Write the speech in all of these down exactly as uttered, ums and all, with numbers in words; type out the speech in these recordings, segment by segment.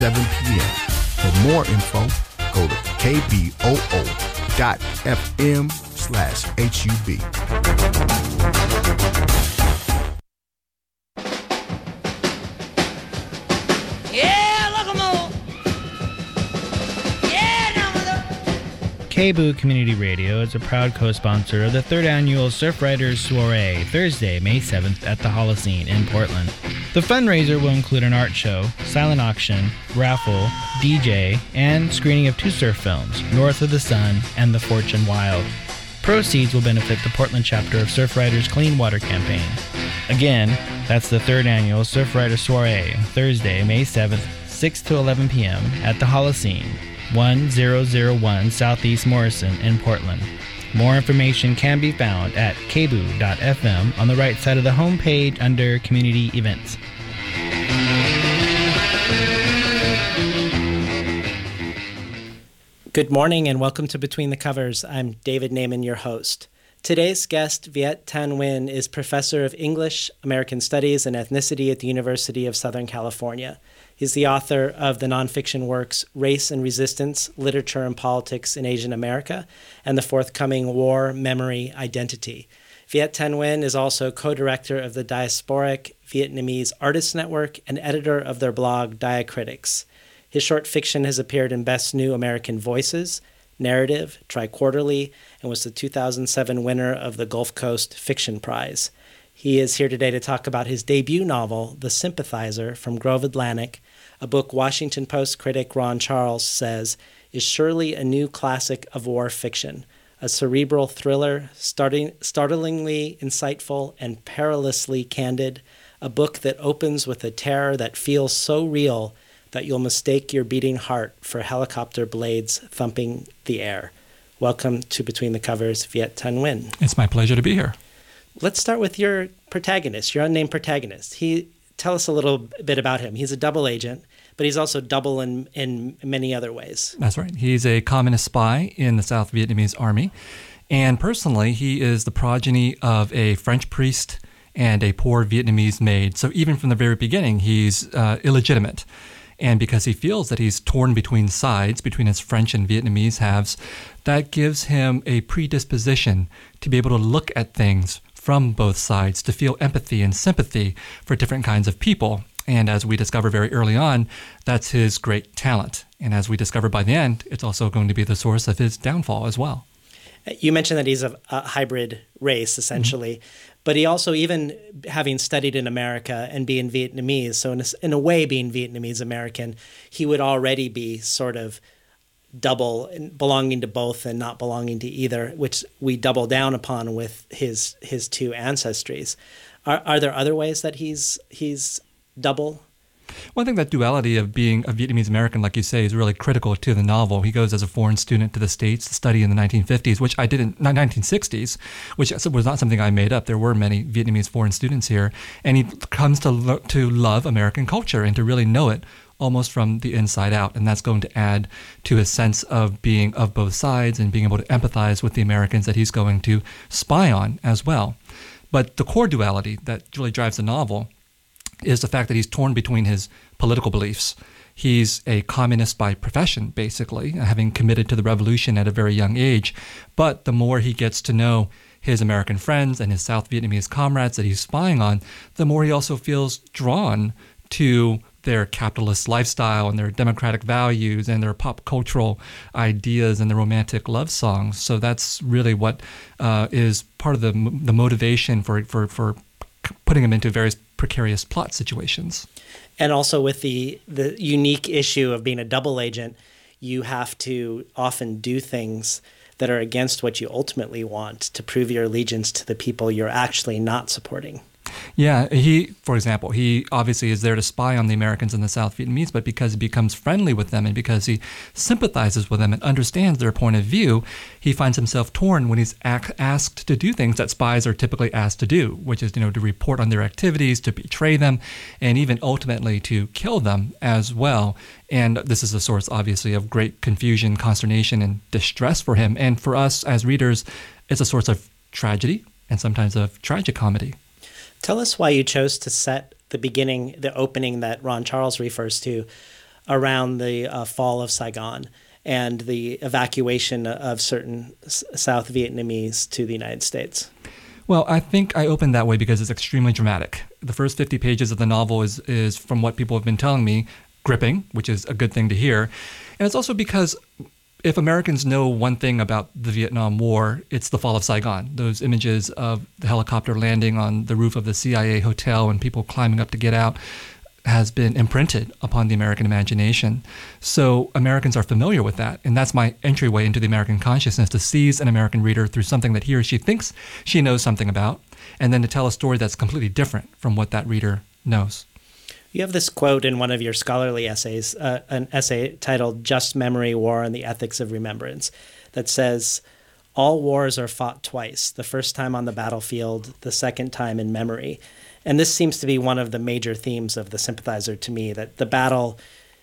seven p.m. For more info, go to kboo.fm slash HUB. K B O O Community Radio is a proud co-sponsor of the third annual Surf Riders Soiree, Thursday, May seventh at the Holocene in Portland. The fundraiser will include an art show, silent auction, raffle, D J, and screening of two surf films, North of the Sun and The Fortune Wild. Proceeds will benefit the Portland chapter of Surf Riders Clean Water Campaign. Again, that's the third annual Surf Riders Soiree, Thursday, May seventh, six to eleven p.m. at the Holocene, one thousand one Southeast Morrison in Portland. More information can be found at k b o o dot f m on the right side of the homepage under Community Events. Good morning and welcome to Between the Covers. I'm David Naiman, your host. Today's guest, Viet Thanh Nguyen, is Professor of English, American Studies, and Ethnicity at the University of Southern California. He's the author of the nonfiction works Race and Resistance, Literature and Politics in Asian America, and the forthcoming War, Memory, Identity. Viet Thanh Nguyen is also co-director of the Diasporic Vietnamese Artists Network and editor of their blog Diacritics. His short fiction has appeared in Best New American Voices, Narrative, Tri-Quarterly, and was the two thousand seven winner of the Gulf Coast Fiction Prize. He is here today to talk about his debut novel, The Sympathizer, from Grove Atlantic, a book Washington Post critic Ron Charles says is surely a new classic of war fiction, a cerebral thriller, starting, startlingly insightful and perilously candid, a book that opens with a terror that feels so real that you'll mistake your beating heart for helicopter blades thumping the air. Welcome to Between the Covers, Viet Thanh Nguyen. It's my pleasure to be here. Let's start with your protagonist, your unnamed protagonist. He tell us a little bit about him. He's a double agent, but he's also double in, in many other ways. That's right. He's a communist spy in the South Vietnamese army. And personally, he is the progeny of a French priest and a poor Vietnamese maid. So even from the very beginning, he's uh, illegitimate. And because he feels that he's torn between sides, between his French and Vietnamese halves, that gives him a predisposition to be able to look at things from both sides, to feel empathy and sympathy for different kinds of people. And as we discover very early on, that's his great talent. And as we discover by the end, it's also going to be the source of his downfall as well. You mentioned that he's a, a hybrid race, essentially. Mm-hmm. But he also, even having studied in America and being Vietnamese, so in a, in a way being Vietnamese American, he would already be sort of double, belonging to both and not belonging to either, which we double down upon with his his two ancestries. Are are there other ways that he's he's double? Well, I think that duality of being a Vietnamese American, like you say, is really critical to the novel. He goes as a foreign student to the States to study in the nineteen fifties, which I did in nineteen sixties, which was not something I made up. There were many Vietnamese foreign students here. And he comes to lo- to love American culture and to really know it almost from the inside out. And that's going to add to his sense of being of both sides and being able to empathize with the Americans that he's going to spy on as well. But the core duality that really drives the novel is the fact that he's torn between his political beliefs. He's a communist by profession, basically, having committed to the revolution at a very young age. But the more he gets to know his American friends and his South Vietnamese comrades that he's spying on, the more he also feels drawn to their capitalist lifestyle and their democratic values and their pop cultural ideas and their romantic love songs. So that's really what uh, is part of the the motivation for for for putting him into various precarious plot situations. And also with the the unique issue of being a double agent, you have to often do things that are against what you ultimately want to prove your allegiance to the people you're actually not supporting. Yeah, he, for example, he obviously is there to spy on the Americans and the South Vietnamese, but because he becomes friendly with them and because he sympathizes with them and understands their point of view, he finds himself torn when he's ac- asked to do things that spies are typically asked to do, which is, you know, to report on their activities, to betray them, and even ultimately to kill them as well. And this is a source, obviously, of great confusion, consternation, and distress for him. And for us as readers, it's a source of tragedy and sometimes of tragicomedy. Tell us why you chose to set the beginning, the opening that Ron Charles refers to, around the uh, fall of Saigon and the evacuation of certain S- South Vietnamese to the United States? Well, I think I opened that way because it's extremely dramatic. The first fifty pages of the novel is, is, from what people have been telling me, gripping, which is a good thing to hear. And it's also because if Americans know one thing about the Vietnam War, it's the fall of Saigon. Those images of the helicopter landing on the roof of the C I A hotel and people climbing up to get out has been imprinted upon the American imagination. So Americans are familiar with that. And that's my entryway into the American consciousness, to seize an American reader through something that he or she thinks she knows something about, and then to tell a story that's completely different from what that reader knows. You have this quote in one of your scholarly essays, uh, an essay titled Just Memory, War, and the Ethics of Remembrance, that says, all wars are fought twice, the first time on the battlefield, the second time in memory. And this seems to be one of the major themes of The Sympathizer to me, that the battle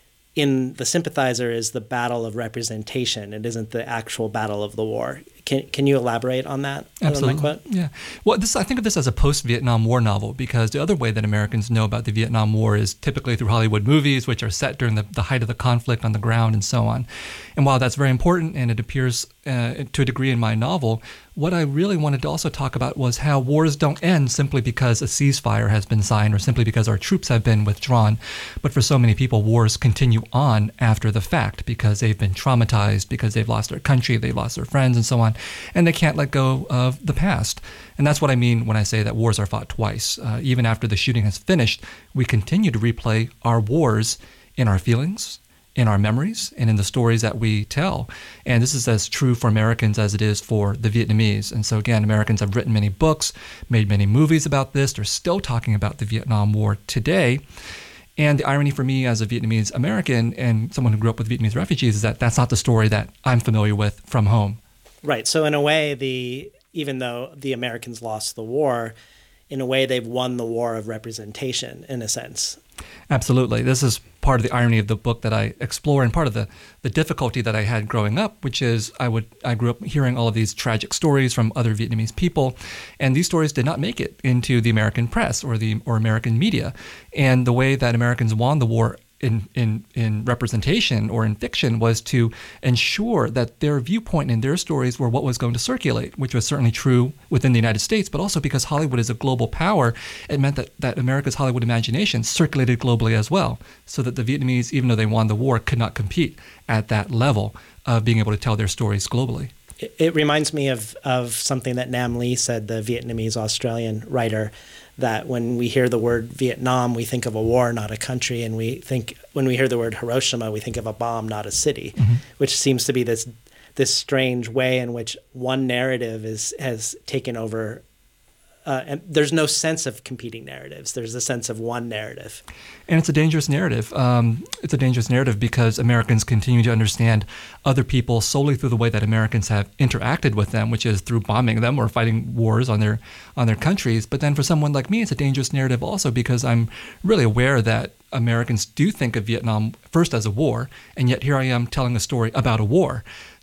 in The Sympathizer is the battle of representation. It isn't the actual battle of the war. Can can you elaborate on that? Absolutely. On my quote? Yeah. Well, this I think of this as a post-Vietnam War novel, because the other way that Americans know about the Vietnam War is typically through Hollywood movies, which are set during the, the height of the conflict on the ground and so on. And while that's very important and it appears uh, to a degree in my novel, what I really wanted to also talk about was how wars don't end simply because a ceasefire has been signed or simply because our troops have been withdrawn. But for so many people, wars continue on after the fact because they've been traumatized, because they've lost their country, they've lost their friends and so on, and they can't let go of the past. And that's what I mean when I say that wars are fought twice. Uh, even after the shooting has finished, we continue to replay our wars in our feelings, in our memories, and in the stories that we tell. And this is as true for Americans as it is for the Vietnamese. And so again, Americans have written many books, made many movies about this. They're still talking about the Vietnam War today. And the irony for me as a Vietnamese American and someone who grew up with Vietnamese refugees is that that's not the story that I'm familiar with from home. Right. So in a way, the even though the Americans lost the war, in a way they've won the war of representation, in a sense. Absolutely. This is part of the irony of the book that I explore, and part of the, the difficulty that I had growing up, which is I would I grew up hearing all of these tragic stories from other Vietnamese people, and these stories did not make it into the American press or the or American media. And the way that Americans won the war in, in, in representation or in fiction was to ensure that their viewpoint and their stories were what was going to circulate, which was certainly true within the United States, but also because Hollywood is a global power, it meant that, that America's Hollywood imagination circulated globally as well, so that the Vietnamese, even though they won the war, could not compete at that level of being able to tell their stories globally. It, it reminds me of, of something that Nam Le said, the Vietnamese-Australian writer, that when we hear the word Vietnam, we think of a war, not a country, and we think when we hear the word Hiroshima, we think of a bomb, not a city, mm-hmm. which seems to be this this strange way in which one narrative is has taken over. Uh, and there's no sense of competing narratives. There's a sense of one narrative. And it's a dangerous narrative. Um, it's a dangerous narrative because Americans continue to understand other people solely through the way that Americans have interacted with them, which is through bombing them or fighting wars on their on their countries. But then for someone like me, it's a dangerous narrative also because I'm really aware that Americans do think of Vietnam first as a war, and yet here I am telling a story about a war.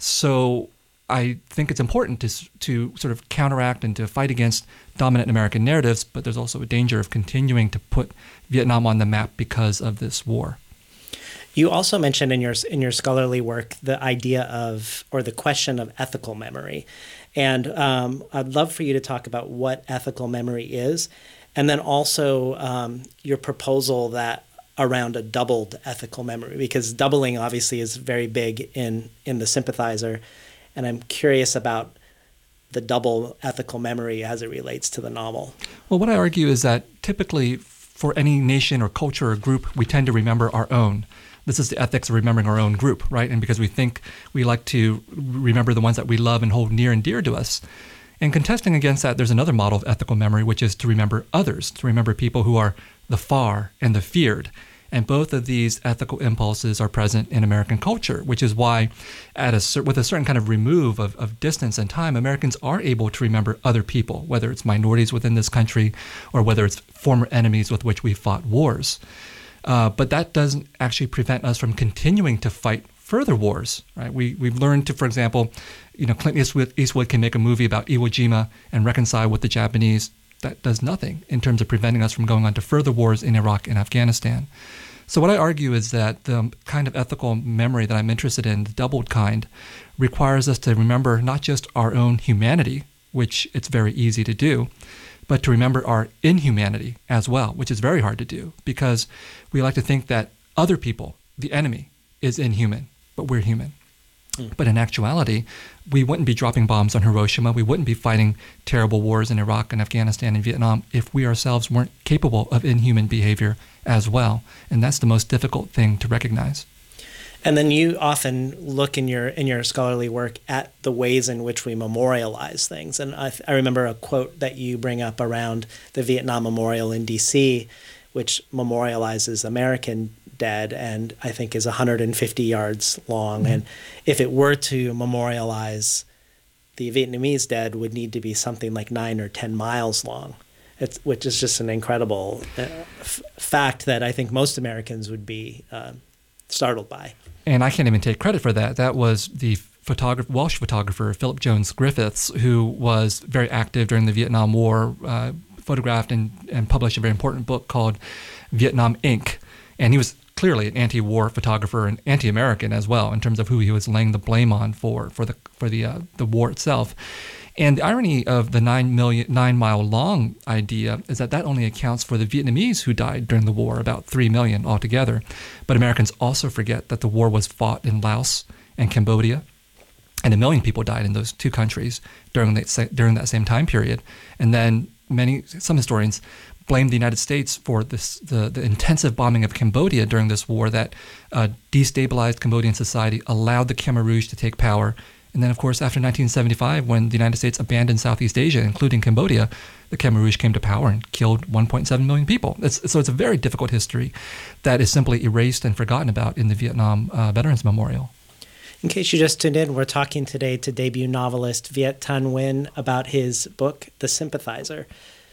So I think it's important to to sort of counteract and to fight against dominant American narratives, but there's also a danger of continuing to put Vietnam on the map because of this war. You also mentioned in your in your scholarly work the idea of, or the question of ethical memory. And um, I'd love for you to talk about what ethical memory is, and then also um, your proposal that around a doubled ethical memory, because doubling obviously is very big in, in The Sympathizer. And I'm curious about the double ethical memory as it relates to the novel. Well, what I argue is that typically for any nation or culture or group, we tend to remember our own. This is the ethics of remembering our own group, right? And because we think we like to remember the ones that we love and hold near and dear to us. And contesting against that, there's another model of ethical memory, which is to remember others, to remember people who are the far and the feared. And both of these ethical impulses are present in American culture, which is why at a, with a certain kind of remove of, of distance and time, Americans are able to remember other people, whether it's minorities within this country or whether it's former enemies with which we fought wars. Uh, but that doesn't actually prevent us from continuing to fight further wars, right? We, we've learned to, for example, you know, Clint Eastwood, Eastwood can make a movie about Iwo Jima and reconcile with the Japanese. That does nothing in terms of preventing us from going on to further wars in Iraq and Afghanistan. So what I argue is that the kind of ethical memory that I'm interested in, the doubled kind, requires us to remember not just our own humanity, which it's very easy to do, but to remember our inhumanity as well, which is very hard to do because we like to think that other people, the enemy, is inhuman, but we're human. Mm. But in actuality, we wouldn't be dropping bombs on Hiroshima. We wouldn't be fighting terrible wars in Iraq and Afghanistan and Vietnam if we ourselves weren't capable of inhuman behavior as well. And that's the most difficult thing to recognize. And then you often look in your in your scholarly work at the ways in which we memorialize things. And I, I remember a quote that you bring up around the Vietnam Memorial in D C, which memorializes American dead and I think is one hundred fifty yards long. Mm-hmm. And if it were to memorialize the Vietnamese dead, would need to be something like nine or ten miles long. It's, which is just an incredible uh, f- fact that I think most Americans would be uh, startled by. And I can't even take credit for that. That was the photographer, Welsh photographer Philip Jones Griffiths, who was very active during the Vietnam War, uh, photographed and, and published a very important book called Vietnam Incorporated. And he was clearly an anti-war photographer and anti-American as well in terms of who he was laying the blame on for for the for the uh, the war itself. And the irony of the nine million nine mile long idea is that that only accounts for the Vietnamese who died during the war, about three million altogether. But Americans also forget that the war was fought in Laos and Cambodia, and a million people died in those two countries during the, during that same time period. And then many some historians blame the United States for this the, the intensive bombing of Cambodia during this war that uh, destabilized Cambodian society, allowed the Khmer Rouge to take power. And then, of course, after nineteen seventy-five, when the United States abandoned Southeast Asia, including Cambodia, the Khmer Rouge came to power and killed one point seven million people. It's, so it's a very difficult history that is simply erased and forgotten about in the Vietnam uh, Veterans Memorial. In case you just tuned in, we're talking today to debut novelist Viet Thanh Nguyen about his book, The Sympathizer.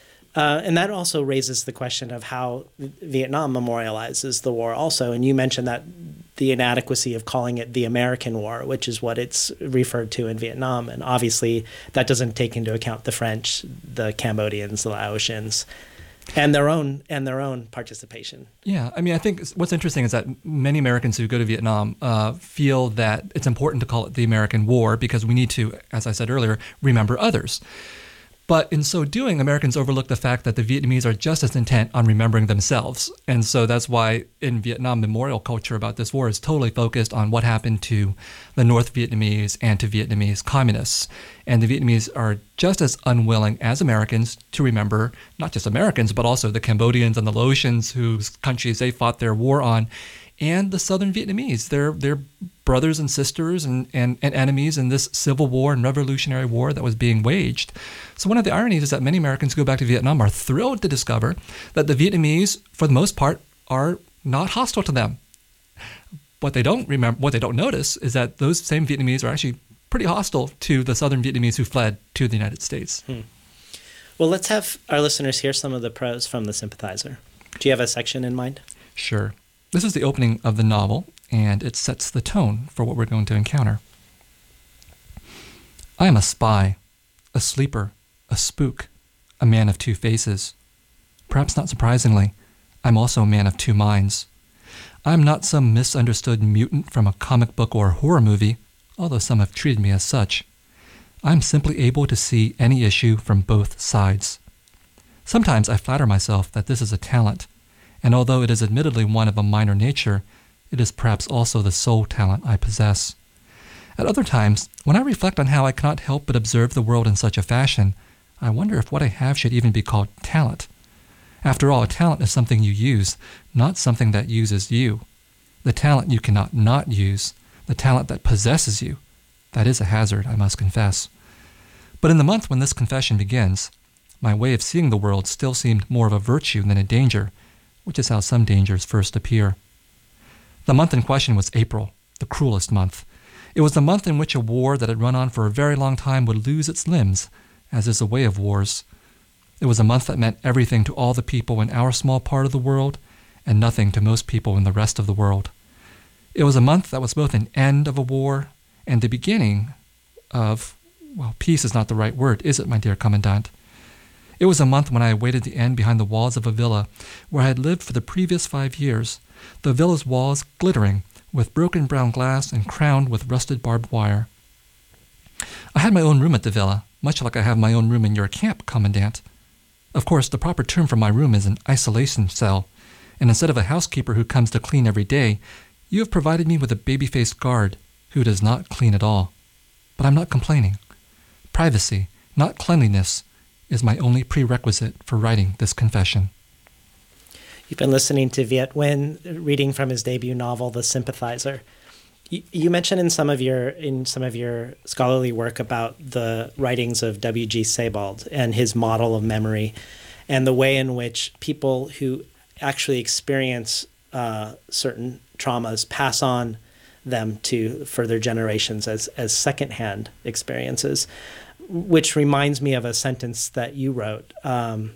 Uh, and that also raises the question of how Vietnam memorializes the war also. And you mentioned that the inadequacy of calling it the American War, which is what it's referred to in Vietnam. And obviously that doesn't take into account the French, the Cambodians, the Laotians, and their own and their own participation. Yeah, I mean, I think what's interesting is that many Americans who go to Vietnam uh, feel that it's important to call it the American War because we need to, as I said earlier, remember others. But in so doing, Americans overlook the fact that the Vietnamese are just as intent on remembering themselves. And so that's why in Vietnam, memorial culture about this war is totally focused on what happened to the North Vietnamese and to Vietnamese communists. And the Vietnamese are just as unwilling as Americans to remember not just Americans, but also the Cambodians and the Laotians whose countries they fought their war on, and the Southern Vietnamese. They're, they're brothers and sisters and, and, and enemies in this civil war and revolutionary war that was being waged. So one of the ironies is that many Americans who go back to Vietnam are thrilled to discover that the Vietnamese, for the most part, are not hostile to them. What they don't remember, what they don't notice is that those same Vietnamese are actually pretty hostile to the Southern Vietnamese who fled to the United States. Hmm. Well, let's have our listeners hear some of the prose from The Sympathizer. Do you have a section in mind? Sure. This is the opening of the novel, and it sets the tone for what we're going to encounter. I am a spy, a sleeper, a spook, a man of two faces. Perhaps not surprisingly, I'm also a man of two minds. I'm not some misunderstood mutant from a comic book or horror movie, although some have treated me as such. I'm simply able to see any issue from both sides. Sometimes I flatter myself that this is a talent, and although it is admittedly one of a minor nature, it is perhaps also the sole talent I possess. At other times, when I reflect on how I cannot help but observe the world in such a fashion, I wonder if what I have should even be called talent. After all, a talent is something you use, not something that uses you. The talent you cannot not use, the talent that possesses you, that is a hazard, I must confess. But in the month when this confession begins, my way of seeing the world still seemed more of a virtue than a danger, which is how some dangers first appear. The month in question was April, the cruelest month. It was the month in which a war that had run on for a very long time would lose its limbs, as is the way of wars. It was a month that meant everything to all the people in our small part of the world, and nothing to most people in the rest of the world. It was a month that was both an end of a war and the beginning of, well, peace is not the right word, is it, my dear Commandant? It was a month when I awaited the end behind the walls of a villa where I had lived for the previous five years, the villa's walls glittering with broken brown glass and crowned with rusted barbed wire. I had my own room at the villa, much like I have my own room in your camp, Commandant. Of course, the proper term for my room is an isolation cell, and instead of a housekeeper who comes to clean every day, you have provided me with a baby-faced guard who does not clean at all. But I'm not complaining. Privacy, not cleanliness, is my only prerequisite for writing this confession. You've been listening to Viet Nguyen reading from his debut novel, The Sympathizer. You, you mentioned in some of your in some of your scholarly work about the writings of W G Sebald and his model of memory, and the way in which people who actually experience uh, certain traumas pass on them to further generations as as secondhand experiences, which reminds me of a sentence that you wrote um,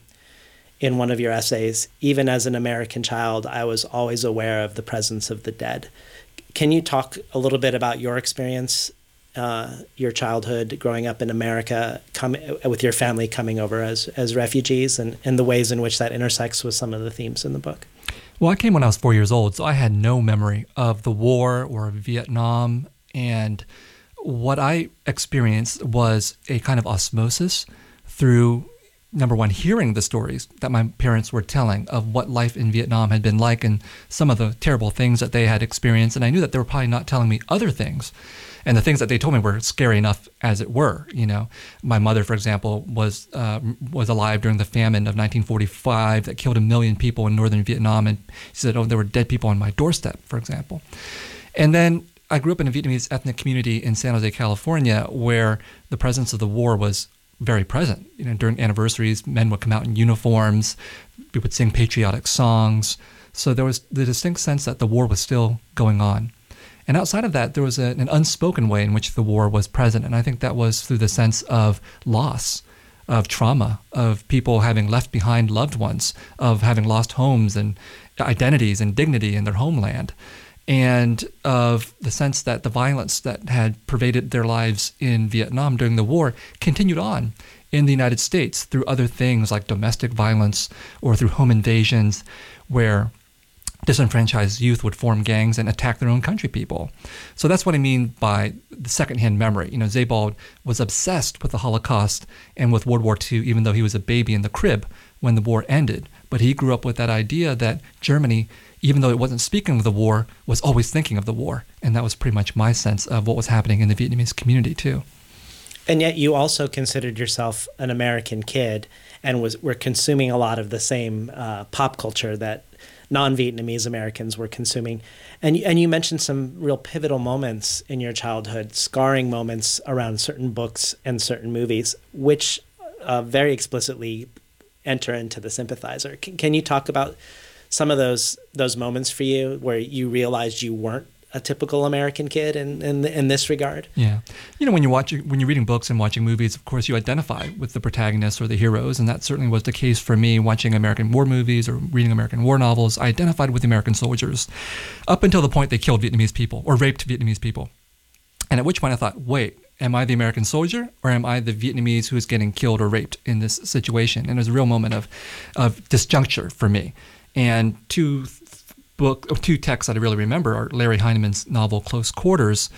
in one of your essays. Even as an American child, I was always aware of the presence of the dead. Can you talk a little bit about your experience, uh, your childhood growing up in America, come, with your family coming over as, as refugees, and, and the ways in which that intersects with some of the themes in the book? Well, I came when I was four years old, so I had no memory of the war or Vietnam, and what I experienced was a kind of osmosis through, number one, hearing the stories that my parents were telling of what life in Vietnam had been like and some of the terrible things that they had experienced. And I knew that they were probably not telling me other things. And the things that they told me were scary enough as it were. You know, my mother, for example, was uh, was alive during the famine of nineteen forty-five that killed a million people in northern Vietnam. And she said, oh, there were dead people on my doorstep, for example. And then I grew up in a Vietnamese ethnic community in San Jose, California, where the presence of the war was very present. You know, during anniversaries, men would come out in uniforms, we would sing patriotic songs. So there was the distinct sense that the war was still going on. And outside of that, there was a, an unspoken way in which the war was present. And I think that was through the sense of loss, of trauma, of people having left behind loved ones, of having lost homes and identities and dignity in their homeland, and of the sense that the violence that had pervaded their lives in Vietnam during the war continued on in the United States through other things like domestic violence or through home invasions, where disenfranchised youth would form gangs and attack their own country people. So that's what I mean by the secondhand memory. You know, Sebald was obsessed with the Holocaust and with World War Two, even though he was a baby in the crib when the war ended. But he grew up with that idea that Germany, even though it wasn't speaking of the war, was always thinking of the war. And that was pretty much my sense of what was happening in the Vietnamese community too. And yet you also considered yourself an American kid and was were consuming a lot of the same uh, pop culture that non-Vietnamese Americans were consuming. And, and you mentioned some real pivotal moments in your childhood, scarring moments around certain books and certain movies, which uh, very explicitly enter into The Sympathizer. Can, can you talk about some of those those moments for you where you realized you weren't a typical American kid in, in in this regard? Yeah. You know, when you're watching, when you're reading books and watching movies, of course, you identify with the protagonists or the heroes, and that certainly was the case for me watching American war movies or reading American war novels. I identified with the American soldiers up until the point they killed Vietnamese people or raped Vietnamese people. And at which point I thought, wait, am I the American soldier or am I the Vietnamese who is getting killed or raped in this situation? And it was a real moment of, of disjuncture for me. And two book, two texts that I really remember are Larry Heinemann's novel Close Quarters,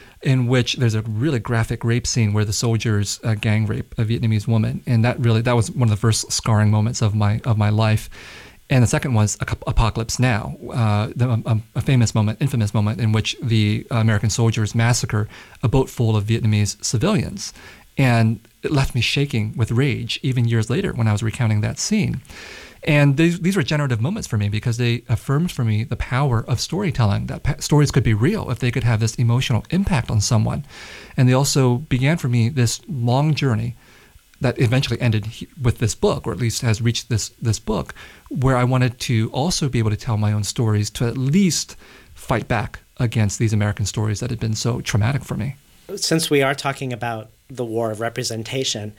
in which there's a really graphic rape scene where the soldiers uh, gang rape a Vietnamese woman, and that really that was one of the first scarring moments of my of my life. And the second was Apocalypse Now, uh, the, a, a famous moment, infamous moment in which the American soldiers massacre a boat full of Vietnamese civilians, and it left me shaking with rage even years later when I was recounting that scene. And these, these were generative moments for me because they affirmed for me the power of storytelling, that pa- stories could be real if they could have this emotional impact on someone. And they also began for me this long journey that eventually ended he- with this book, or at least has reached this, this book, where I wanted to also be able to tell my own stories to at least fight back against these American stories that had been so traumatic for me. Since we are talking about the war of representation,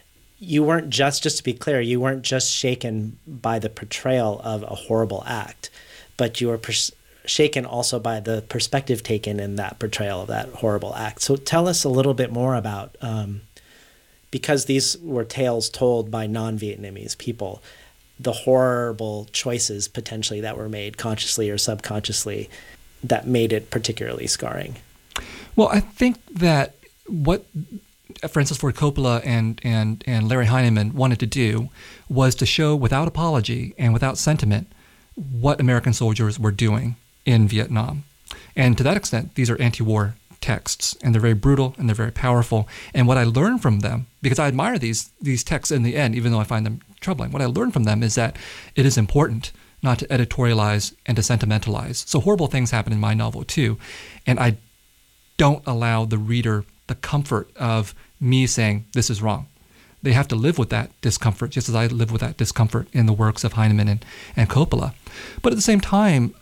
you weren't just, just to be clear, you weren't just shaken by the portrayal of a horrible act, but you were pers- shaken also by the perspective taken in that portrayal of that horrible act. So tell us a little bit more about um, because these were tales told by non-Vietnamese people, the horrible choices potentially that were made consciously or subconsciously that made it particularly scarring? Well, I think that what Francis Ford Coppola and, and, and Larry Heineman wanted to do was to show without apology and without sentiment what American soldiers were doing in Vietnam. And to that extent, these are anti-war texts, and they're very brutal and they're very powerful. And what I learned from them, because I admire these these texts in the end, even though I find them troubling, what I learned from them is that it is important not to editorialize and to sentimentalize. So horrible things happen in my novel too, and I don't allow the reader the comfort of me saying this is wrong. They have to live with that discomfort, just as I live with that discomfort in the works of Heineman and, and Coppola. But at the same time,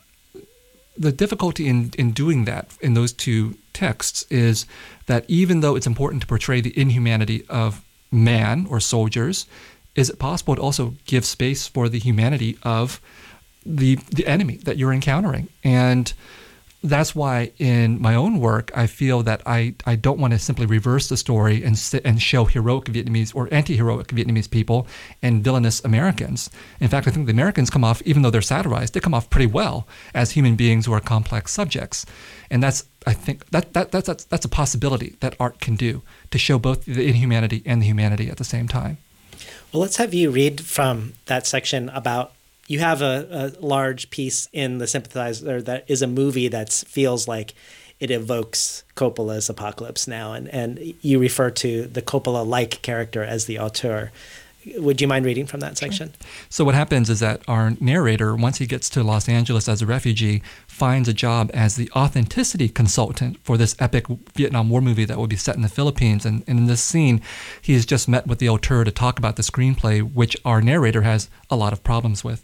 the difficulty in, in doing that in those two texts is that even though it's important to portray the inhumanity of man or soldiers, is it possible to also give space for the humanity of the the enemy that you're encountering? And that's why in my own work, I feel that I, I don't want to simply reverse the story and sit and show heroic Vietnamese or anti-heroic Vietnamese people and villainous Americans. In fact, I think the Americans come off, even though they're satirized, they come off pretty well as human beings who are complex subjects. And that's, I think, that, that that's, that's, that's a possibility that art can do, to show both the inhumanity and the humanity at the same time. Well, let's have you read from that section about, you have a, a large piece in The Sympathizer that is a movie that feels like it evokes Coppola's Apocalypse Now, and, and you refer to the Coppola-like character as the auteur. Would you mind reading from that section? Sure. So what happens is that our narrator, once he gets to Los Angeles as a refugee, finds a job as the authenticity consultant for this epic Vietnam War movie that will be set in the Philippines. And, and in this scene, he has just met with the auteur to talk about the screenplay, which our narrator has a lot of problems with.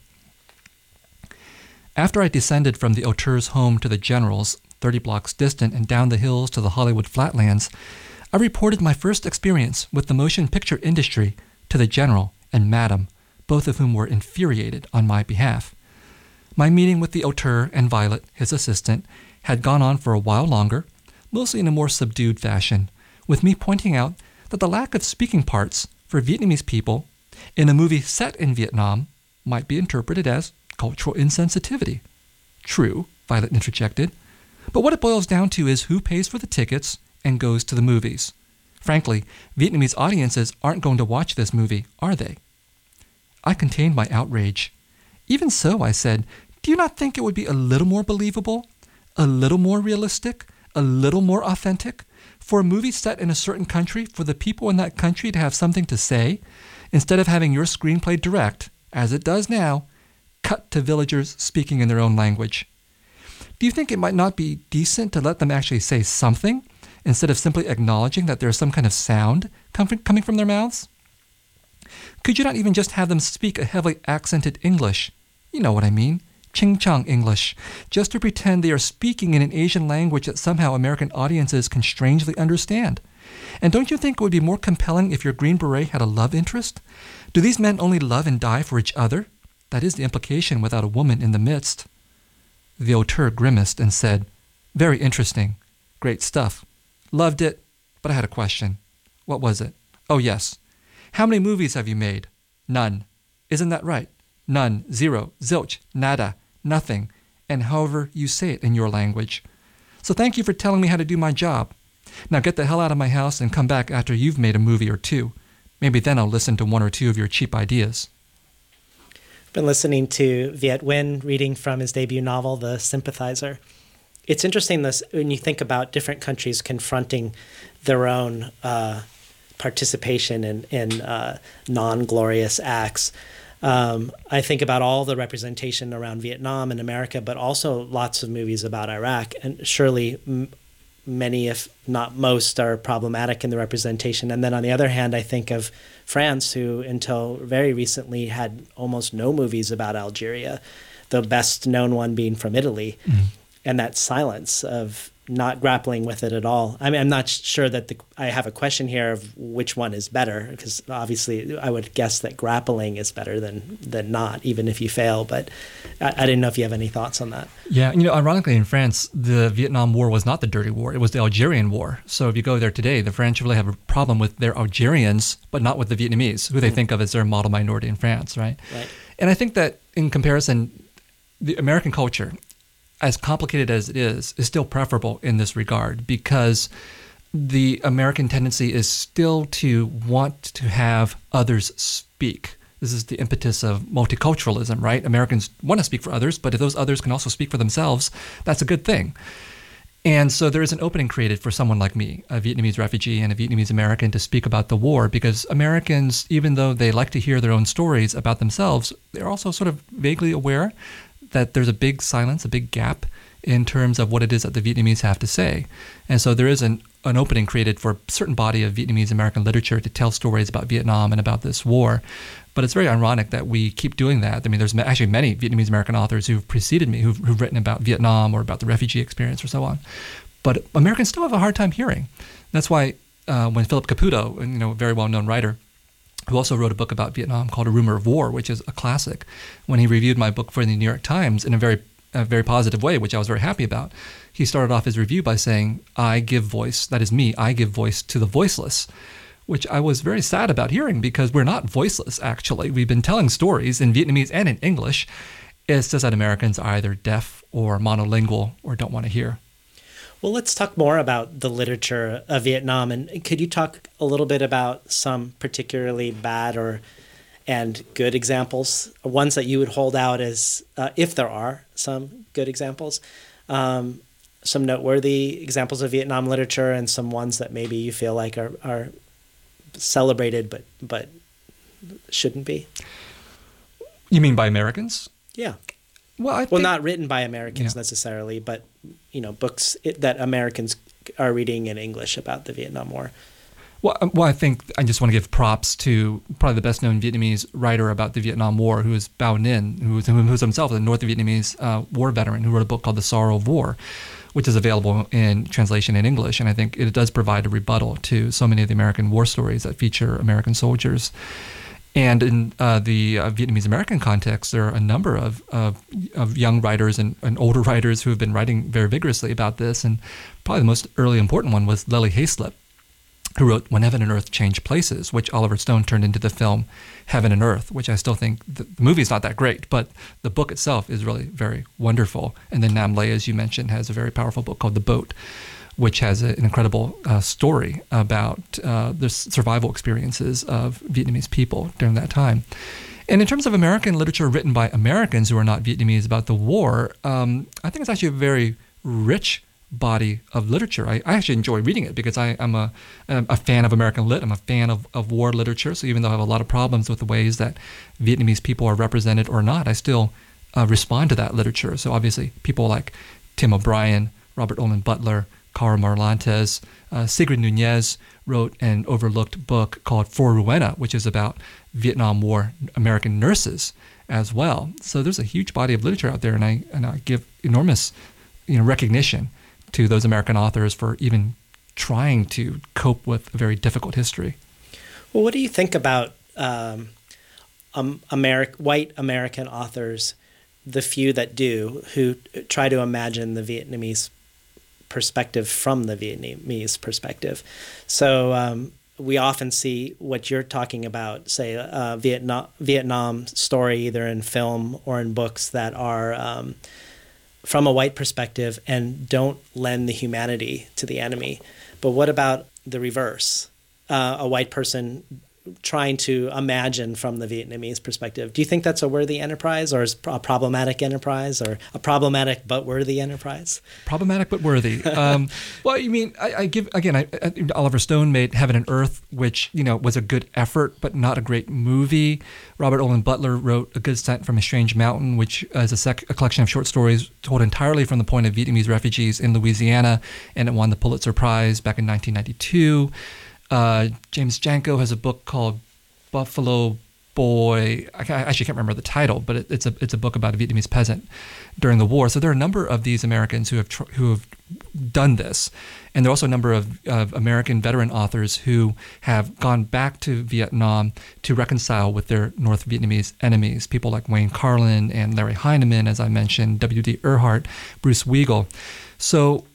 After I descended from the auteur's home to the general's, thirty blocks distant and down the hills to the Hollywood flatlands, I reported my first experience with the motion picture industry to the general and madam, both of whom were infuriated on my behalf. My meeting with the auteur and Violet, his assistant, had gone on for a while longer, mostly in a more subdued fashion, with me pointing out that the lack of speaking parts for Vietnamese people in a movie set in Vietnam might be interpreted as cultural insensitivity. True, Violet interjected, but what it boils down to is who pays for the tickets and goes to the movies. Frankly, Vietnamese audiences aren't going to watch this movie, are they? I contained my outrage. Even so, I said, do you not think it would be a little more believable, a little more realistic, a little more authentic, for a movie set in a certain country, for the people in that country to have something to say, instead of having your screenplay direct, as it does now, cut to villagers speaking in their own language? Do you think it might not be decent to let them actually say something instead of simply acknowledging that there's some kind of sound coming from their mouths? Could you not even just have them speak a heavily accented English? You know what I mean, Ching-Chong English, just to pretend they are speaking in an Asian language that somehow American audiences can strangely understand? And don't you think it would be more compelling if your Green Beret had a love interest? Do these men only love and die for each other? That is the implication without a woman in the midst. The auteur grimaced and said, very interesting. Great stuff. Loved it, but I had a question. What was it? Oh, yes. How many movies have you made? None. Isn't that right? None. Zero. Zilch. Nada. Nothing. And however you say it in your language. So thank you for telling me how to do my job. Now get the hell out of my house and come back after you've made a movie or two. Maybe then I'll listen to one or two of your cheap ideas. Been listening to Viet Nguyen reading from his debut novel, The Sympathizer. It's interesting this when you think about different countries confronting their own uh, participation in, in uh, non-glorious acts. Um, I think about all the representation around Vietnam in America, but also lots of movies about Iraq. And surely m- many, if not most, are problematic in the representation. And then on the other hand, I think of France, who until very recently had almost no movies about Algeria, the best known one being from Italy. Mm-hmm. And that silence of not grappling with it at all. I mean, I'm not sure that the, I have a question here of which one is better, because obviously I would guess that grappling is better than than not, even if you fail. But I, I didn't know if you have any thoughts on that. Yeah, you know, ironically, in France, the Vietnam War was not the dirty war; it was the Algerian War. So if you go there today, the French really have a problem with their Algerians, but not with the Vietnamese, who they mm. think of as their model minority in France, right? Right. And I think that in comparison, the American culture, as complicated as it is, is still preferable in this regard, because the American tendency is still to want to have others speak. This is the impetus of multiculturalism, right? Americans want to speak for others, but if those others can also speak for themselves, that's a good thing. And so there is an opening created for someone like me, a Vietnamese refugee and a Vietnamese American, to speak about the war, because Americans, even though they like to hear their own stories about themselves, they're also sort of vaguely aware that there's a big silence, a big gap in terms of what it is that the Vietnamese have to say. And so there is an, an opening created for a certain body of Vietnamese American literature to tell stories about Vietnam and about this war. But it's very ironic that we keep doing that. I mean, there's actually many Vietnamese American authors who've preceded me who've, who've written about Vietnam or about the refugee experience or so on. But Americans still have a hard time hearing. That's why uh, when Philip Caputo, you know, a very well-known writer, who also wrote a book about Vietnam called A Rumor of War, which is a classic, when he reviewed my book for the New York Times in a very a very positive way, which I was very happy about, he started off his review by saying, I give voice, that is me, I give voice to the voiceless, which I was very sad about hearing, because we're not voiceless, actually. We've been telling stories in Vietnamese and in English. It's just that Americans are either deaf or monolingual or don't want to hear. Well, let's talk more about the literature of Vietnam. And could you talk a little bit about some particularly bad or and good examples, ones that you would hold out as, uh, if there are some good examples, um, some noteworthy examples of Vietnam literature, and some ones that maybe you feel like are, are celebrated but but shouldn't be? You mean by Americans? Yeah. Well, I well, think, not written by Americans yeah. necessarily, but you know, books it, that Americans are reading in English about the Vietnam War. Well, well, I think I just want to give props to probably the best-known Vietnamese writer about the Vietnam War, who is Bao Ninh, who is, who is himself a North Vietnamese uh, war veteran, who wrote a book called The Sorrow of War, which is available in translation in English. And I think it does provide a rebuttal to so many of the American war stories that feature American soldiers. And in uh, the uh, Vietnamese American context, there are a number of, of, of young writers and, and older writers who have been writing very vigorously about this. And probably the most early important one was Lely Hayslip, who wrote When Heaven and Earth Change Places, which Oliver Stone turned into the film Heaven and Earth, which I still think the, the movie's not that great, but the book itself is really very wonderful. And then Nam Le, as you mentioned, has a very powerful book called The Boat, which has a, an incredible uh, story about uh, the survival experiences of Vietnamese people during that time. And in terms of American literature written by Americans who are not Vietnamese about the war, um, I think it's actually a very rich body of literature. I, I actually enjoy reading it because I, I'm a, a fan of American lit. I'm a fan of, of war literature. So even though I have a lot of problems with the ways that Vietnamese people are represented or not, I still uh, respond to that literature. So obviously people like Tim O'Brien, Robert Olin Butler, Carl Marlantes, uh, Sigrid Nunez wrote an overlooked book called For Rowena, which is about Vietnam War American nurses as well. So there's a huge body of literature out there, and I and I give enormous, you know, recognition to those American authors for even trying to cope with a very difficult history. Well, what do you think about um, um, Ameri- white American authors, the few that do, who try to imagine the Vietnamese perspective from the Vietnamese perspective? So um, we often see what you're talking about, say, a Vietnam, Vietnam story, either in film or in books, that are um, from a white perspective and don't lend the humanity to the enemy. But what about the reverse? Uh, a white person trying to imagine from the Vietnamese perspective. Do you think that's a worthy enterprise, or is a problematic enterprise, or a problematic but worthy enterprise? Problematic but worthy. Um, well, you mean, I, I give, again, I, I, Oliver Stone made Heaven and Earth, which, you know, was a good effort, but not a great movie. Robert Olin Butler wrote A Good Descent from a Strange Mountain, which is a, sec- a collection of short stories told entirely from the point of Vietnamese refugees in Louisiana, and it won the Pulitzer Prize back in nineteen ninety-two. Uh, James Janko has a book called Buffalo boy. I actually can't remember the title, but it, it's a it's a book about a Vietnamese peasant during the war. So there are a number of these Americans who have tr- who have done this, and there are also a number of, of American veteran authors who have gone back to Vietnam to reconcile with their North Vietnamese enemies. People like Wayne Carlin and Larry Heineman, as I mentioned, W D Earhart, Bruce Weigel. So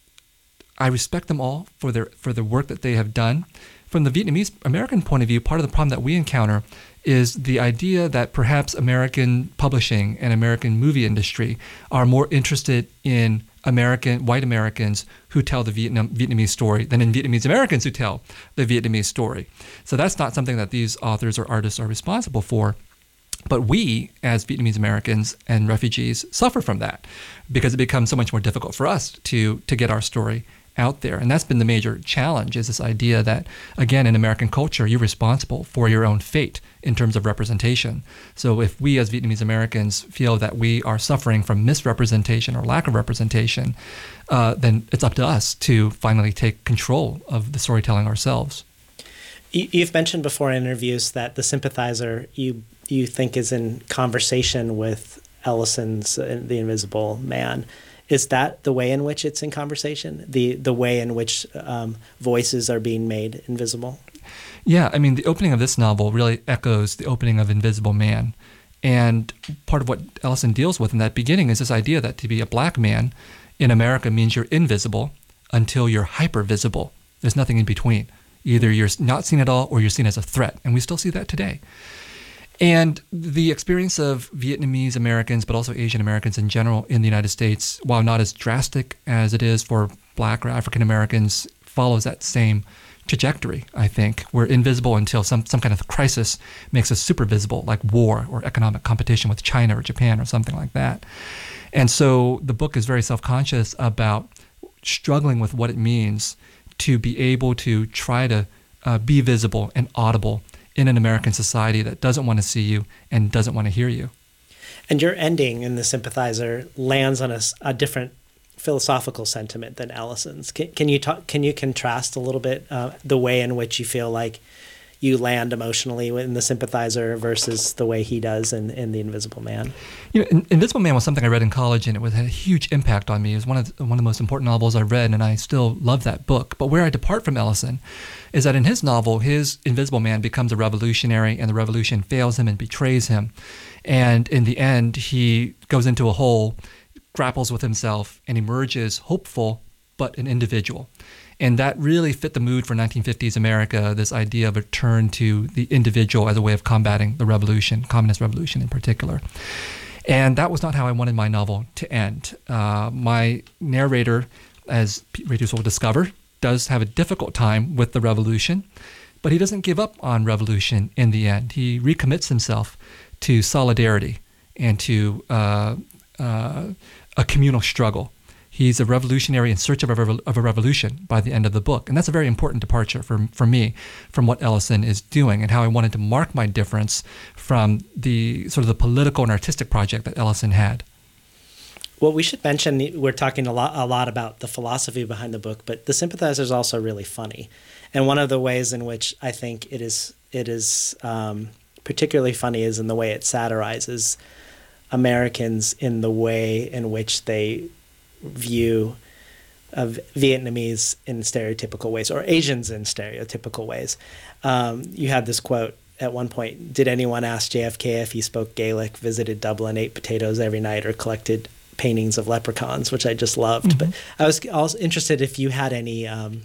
I respect them all for their for the work that they have done. From the Vietnamese American point of view, part of the problem that we encounter is the idea that perhaps American publishing and American movie industry are more interested in American white Americans who tell the Vietnam, Vietnamese story than in Vietnamese Americans who tell the Vietnamese story. So that's not something that these authors or artists are responsible for. But we, as Vietnamese Americans and refugees, suffer from that because it becomes so much more difficult for us to to get our story out there. And that's been the major challenge, is this idea that, again, in American culture, you're responsible for your own fate in terms of representation. So if we as Vietnamese Americans feel that we are suffering from misrepresentation or lack of representation, uh, then it's up to us to finally take control of the storytelling ourselves. You've mentioned before in interviews that the sympathizer you you think is in conversation with Ellison's uh, The Invisible Man. Is that the way in which it's in conversation? The the way in which um, voices are being made invisible? Yeah, I mean, the opening of this novel really echoes the opening of Invisible Man. And part of what Ellison deals with in that beginning is this idea that to be a black man in America means you're invisible until you're hyper-visible. There's nothing in between. Either you're not seen at all or you're seen as a threat. And we still see that today. And the experience of Vietnamese Americans, but also Asian Americans in general in the United States, while not as drastic as it is for Black or African Americans, follows that same trajectory, I think. We're invisible until some, some kind of crisis makes us super visible, like war or economic competition with China or Japan or something like that. And so the book is very self-conscious about struggling with what it means to be able to try to uh, be visible and audible in an American society that doesn't want to see you and doesn't want to hear you. And your ending in The Sympathizer lands on a, a different philosophical sentiment than Ellison's. Can, can you talk? Can you contrast a little bit uh, the way in which you feel like you land emotionally in The Sympathizer versus the way he does in, in The Invisible Man? You know, Invisible Man was something I read in college, and it was, had a huge impact on me. It was one of the, one of the most important novels I read, and I still love that book. But where I depart from Ellison is that in his novel, his Invisible Man becomes a revolutionary, and the revolution fails him and betrays him. And in the end, he goes into a hole, grapples with himself, and emerges hopeful, but an individual. And that really fit the mood for nineteen fifties America, this idea of a turn to the individual as a way of combating the revolution, communist revolution in particular. And that was not how I wanted my novel to end. Uh, my narrator, as readers will discover, does have a difficult time with the revolution, but he doesn't give up on revolution in the end. He recommits himself to solidarity and to uh, uh, a communal struggle. He's a revolutionary in search of a, revo- of a revolution by the end of the book. And that's a very important departure for, for me from what Ellison is doing and how I wanted to mark my difference from the sort of the political and artistic project that Ellison had. Well, we should mention, we're talking a lot, a lot about the philosophy behind the book, but The Sympathizer is also really funny. And one of the ways in which I think it is, it is um, particularly funny is in the way it satirizes Americans in the way in which they view of Vietnamese in stereotypical ways, or Asians in stereotypical ways. Um, you had this quote at one point: "Did anyone ask J F K if he spoke Gaelic, visited Dublin, ate potatoes every night, or collected paintings of leprechauns?" Which I just loved. Mm-hmm. But I was also interested if you had any um,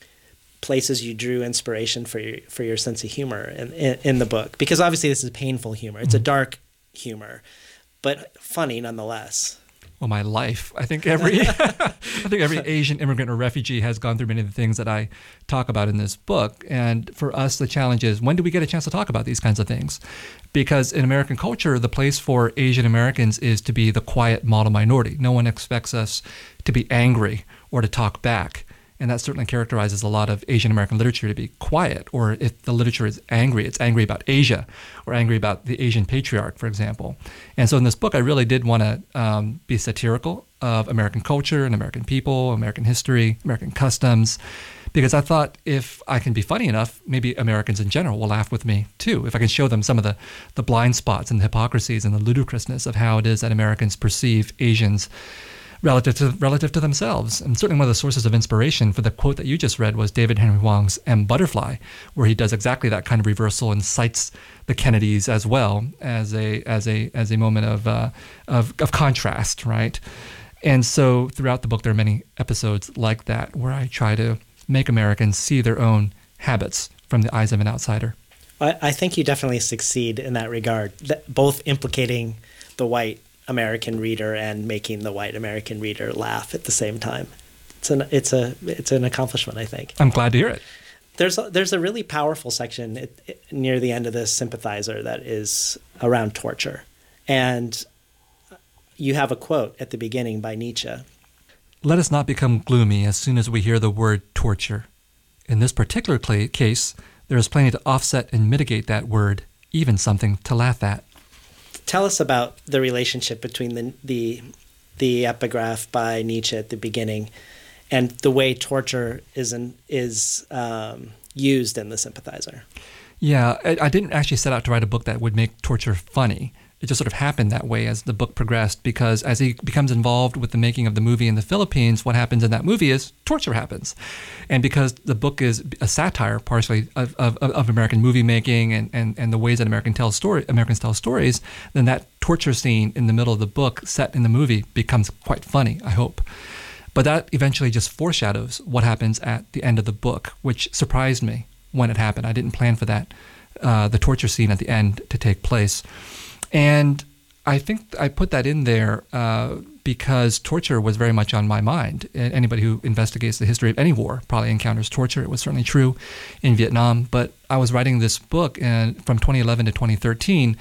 places you drew inspiration for your for your sense of humor in, in, in the book, because obviously this is painful humor. It's mm-hmm. a dark humor, but funny nonetheless. Well, my life. I think every I think every Asian immigrant or refugee has gone through many of the things that I talk about in this book. And for us, the challenge is, when do we get a chance to talk about these kinds of things? Because in American culture, the place for Asian Americans is to be the quiet model minority. No one expects us to be angry or to talk back. And that certainly characterizes a lot of Asian American literature, to be quiet. Or if the literature is angry, it's angry about Asia or angry about the Asian patriarch, for example. And so in this book, I really did want to um, be satirical of American culture and American people, American history, American customs, because I thought if I can be funny enough, maybe Americans in general will laugh with me too. If I can show them some of the, the blind spots and the hypocrisies and the ludicrousness of how it is that Americans perceive Asians relative to relative to themselves. And certainly one of the sources of inspiration for the quote that you just read was David Henry Hwang's M. Butterfly, where he does exactly that kind of reversal and cites the Kennedys as well as a as a as a moment of uh, of, of contrast, right? And so throughout the book, there are many episodes like that where I try to make Americans see their own habits from the eyes of an outsider. I, I think you definitely succeed in that regard, that both implicating the white American reader and making the white American reader laugh at the same time. It's an it's a it's an accomplishment, I think. I'm glad to hear it. There's a, there's a really powerful section it, it, near the end of this Sympathizer that is around torture, and you have a quote at the beginning by Nietzsche. Let us not become gloomy as soon as we hear the word torture. In this particular cl- case, there is plenty to offset and mitigate that word, even something to laugh at. Tell us about the relationship between the the the epigraph by Nietzsche at the beginning and the way torture is in, is um, used in the Sympathizer. Yeah, I, I didn't actually set out to write a book that would make torture funny. It just sort of happened that way as the book progressed, because as he becomes involved with the making of the movie in the Philippines, what happens in that movie is torture happens. And because the book is a satire, partially, of, of, of American movie making and, and, and the ways that American tell story, Americans tell stories, then that torture scene in the middle of the book set in the movie becomes quite funny, I hope. But that eventually just foreshadows what happens at the end of the book, which surprised me when it happened. I didn't plan for that, uh, the torture scene at the end to take place. And I think I put that in there uh, because torture was very much on my mind. Anybody who investigates the history of any war probably encounters torture. It was certainly true in Vietnam. But I was writing this book and from twenty eleven to twenty thirteen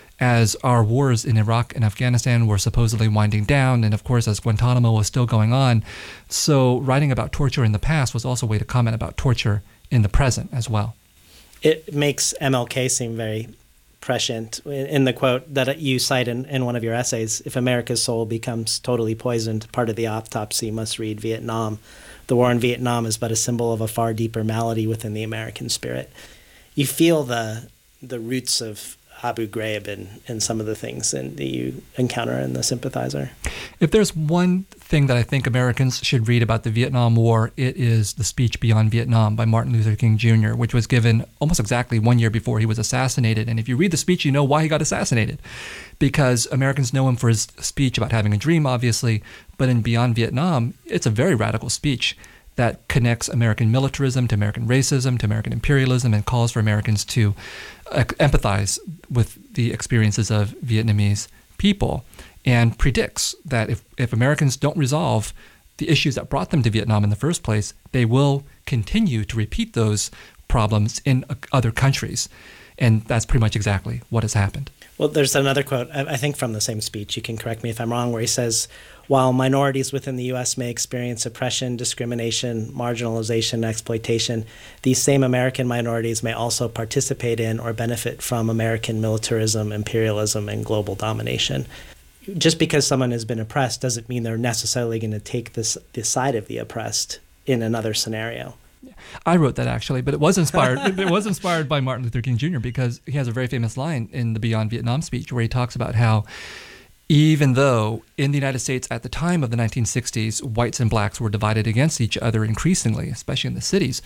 as our wars in Iraq and Afghanistan were supposedly winding down, and of course as Guantanamo was still going on. So writing about torture in the past was also a way to comment about torture in the present as well. It makes M L K seem very prescient in the quote that you cite in, in one of your essays. If America's soul becomes totally poisoned, part of the autopsy must read Vietnam. The war in Vietnam is but a symbol of a far deeper malady within the American spirit. You feel the the roots of Abu Ghraib in, in some of the things in, that you encounter in the Sympathizer. If there's one thing that I think Americans should read about the Vietnam War, it is the speech Beyond Vietnam by Martin Luther King Junior, which was given almost exactly one year before he was assassinated. And if you read the speech, you know why he got assassinated. Because Americans know him for his speech about having a dream, obviously, but in Beyond Vietnam, it's a very radical speech that connects American militarism to American racism, to American imperialism, and calls for Americans to uh, empathize with the experiences of Vietnamese people, and predicts that if, if Americans don't resolve the issues that brought them to Vietnam in the first place, they will continue to repeat those problems in uh, other countries. And that's pretty much exactly what has happened. Well, there's another quote, I think from the same speech, you can correct me if I'm wrong, where he says, while minorities within the U S may experience oppression, discrimination, marginalization, and exploitation, these same American minorities may also participate in or benefit from American militarism, imperialism, and global domination. Just because someone has been oppressed doesn't mean they're necessarily going to take this, this side of the oppressed in another scenario. I wrote that actually, but it was inspired. It was inspired by Martin Luther King Junior because he has a very famous line in the Beyond Vietnam speech where he talks about how even though in the United States at the time of the nineteen sixties, whites and blacks were divided against each other increasingly, especially in the cities,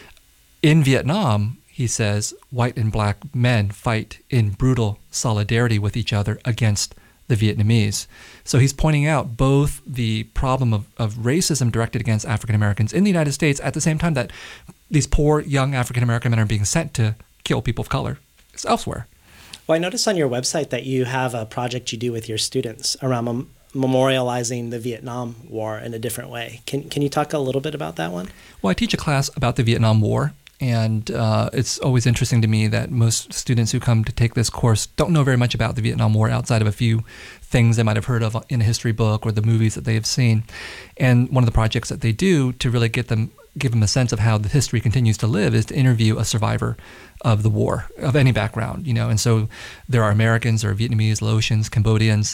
in Vietnam, he says, white and black men fight in brutal solidarity with each other against the Vietnamese. So he's pointing out both the problem of, of racism directed against African Americans in the United States at the same time that these poor young African American men are being sent to kill people of color elsewhere. Well, I noticed on your website that you have a project you do with your students around mem- memorializing the Vietnam War in a different way. Can can you talk a little bit about that one? Well, I teach a class about the Vietnam War. And uh, it's always interesting to me that most students who come to take this course don't know very much about the Vietnam War outside of a few things they might have heard of in a history book or the movies that they have seen. And one of the projects that they do to really get them, give them a sense of how the history continues to live is to interview a survivor of the war, of any background, you know. And so there are Americans, there are Vietnamese, Laotians, Cambodians,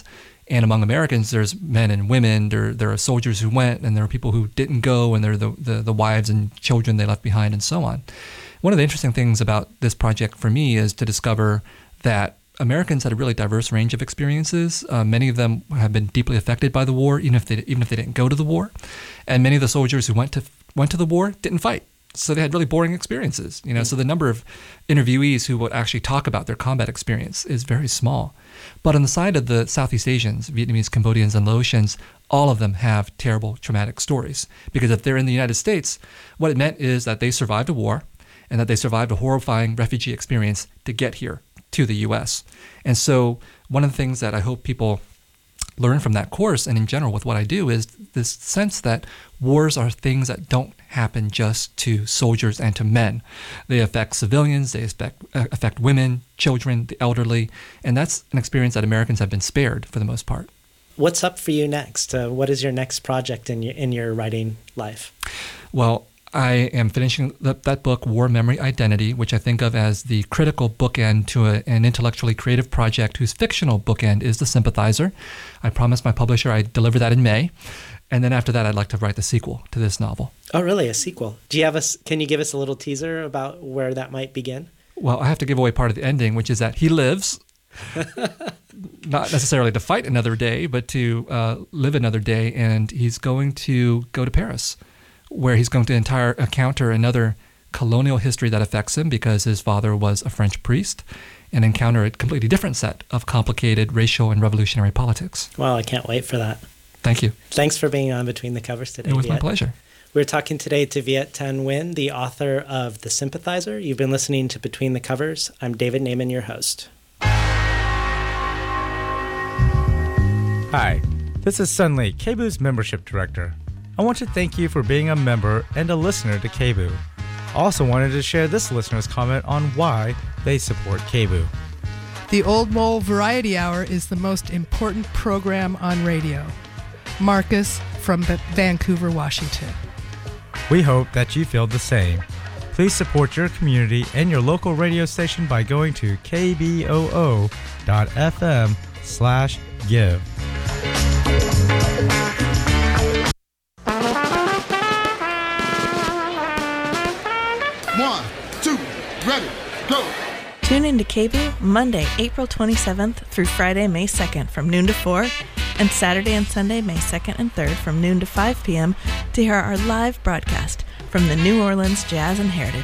And among Americans, there's men and women, there, there are soldiers who went, and there are people who didn't go, and there are the, the, the wives and children they left behind, and so on. One of the interesting things about this project for me is to discover that Americans had a really diverse range of experiences. Uh, many of them have been deeply affected by the war, even if they even if they didn't go to the war. And many of the soldiers who went to went to the war didn't fight, so they had really boring experiences. You know, so the number of interviewees who would actually talk about their combat experience is very small. But on the side of the Southeast Asians, Vietnamese, Cambodians, and Laotians, all of them have terrible, traumatic stories. Because if they're in the United States, what it meant is that they survived a war, and that they survived a horrifying refugee experience to get here to the U S. And so one of the things that I hope people learn from that course, and in general with what I do, is this sense that wars are things that don't happen just to soldiers and to men. They affect civilians, they affect, uh, affect women, children, the elderly, and that's an experience that Americans have been spared for the most part. What's up for you next? Uh, what is your next project in your, in your writing life? Well, I am finishing the, that book, War, Memory, Identity, which I think of as the critical bookend to a, an intellectually creative project whose fictional bookend is The Sympathizer. I promised my publisher I'd deliver that in May. And then after that, I'd like to write the sequel to this novel. Oh, really? A sequel? Do you have a, can you give us a little teaser about where that might begin? Well, I have to give away part of the ending, which is that he lives, not necessarily to fight another day, but to uh, live another day, and he's going to go to Paris, where he's going to entire, encounter another colonial history that affects him because his father was a French priest, and encounter a completely different set of complicated racial and revolutionary politics. Well, I can't wait for that. Thank you. Thanks for being on Between the Covers today, It was Viet. pleasure. We're talking today to Viet Thanh Nguyen, the author of The Sympathizer. You've been listening to Between the Covers. I'm David Naiman, your host. Hi, this is Sun Lee, K B U's membership director. I want to thank you for being a member and a listener to K B U. I also wanted to share this listener's comment on why they support K B U. The Old Mole Variety Hour is the most important program on radio. Marcus from B- Vancouver, Washington. We hope that you feel the same. Please support your community and your local radio station by going to kboo dot f m slash give. One, two, ready, go. Tune in to K B U Monday, April twenty-seventh through Friday, May second from noon to four, and Saturday and Sunday, May second and third from noon to five p.m. to hear our live broadcast from the New Orleans Jazz and Heritage